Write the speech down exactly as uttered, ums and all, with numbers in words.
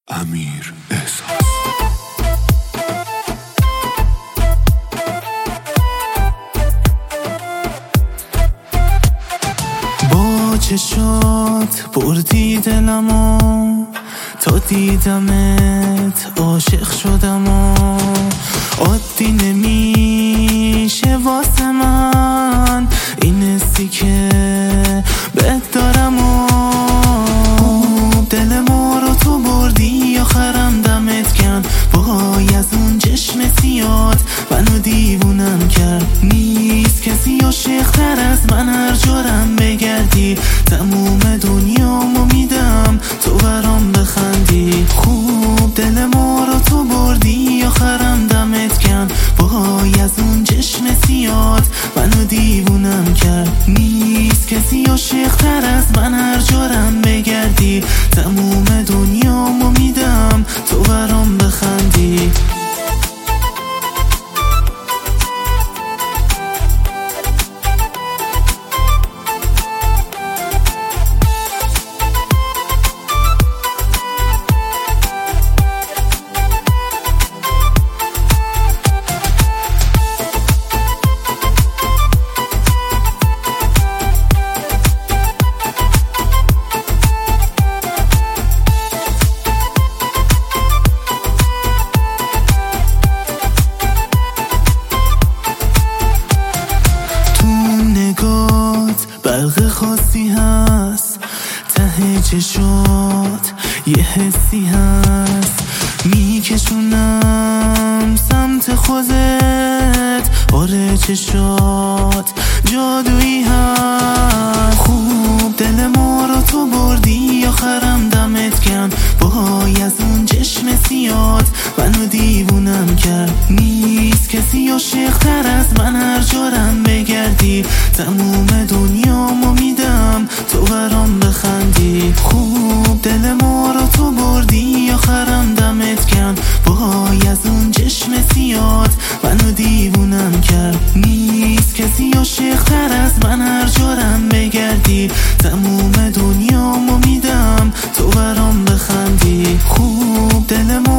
امیر احساس. با چشات بردی دلمو، تا دیدمت عاشق شدم و عادی نمیشه واسه من این حسی که بهت دارم و دل ما رو تو بردی، آخرم دمت کن وای از اون چشم سیاد منو دیوونم کرد. نیست کسی عاشق‌تر از من، هر جارم بگردی تموم دنیامو میدم تو برام بخندی. خوب دل ما رو تو بردی، آخرم دمت کن وای از اون چشم سیاد منو دیوونم کرد. نیست کسی عاشق‌تر از من، هر جارم بگردی تموم دنیامو میدم تو برام بخندی. برق خاصی هست ته چشات، یه حسی هست میکشونم سمت خودت. آره چشات جادویی هست. خوب دل ما رو تو بردی، آخرم دمت کن وای از اون چشم سیاد منو دیوونم کرد. نیست کسی عاشق‌تر از من، هر جارم بگردی تموم دنیامو میدم تو برام بخندی. خوب دل ما رو تو بردی، آخرم دمت کن وای از اون چشم سیاد منو دیوونم کرد. نیست کسی عاشق‌تر از من، هر جارم بگردی تموم دنیامو میدم تو برام بخندی. خوب دل ما